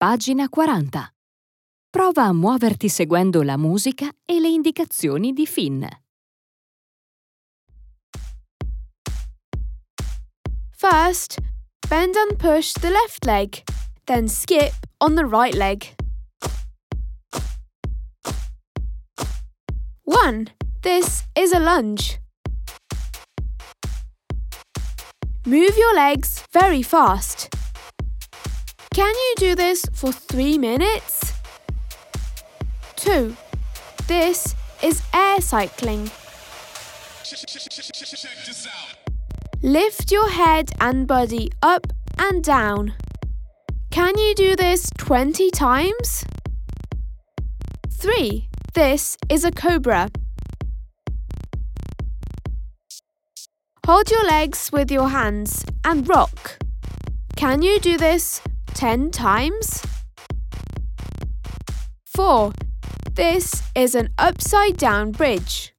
Pagina 40. Prova a muoverti seguendo la musica e le indicazioni di Finn. First, bend and push the left leg, then skip on the right leg. 1. This is a lunge. Move your legs very fast. Can you do this for 3 minutes? 2. This is air cycling. Lift your head and body up and down. Can you do this 20 times? 3. This is a cobra. Hold your legs with your hands and rock. Can you do this 10 times? 4. This is an upside down bridge.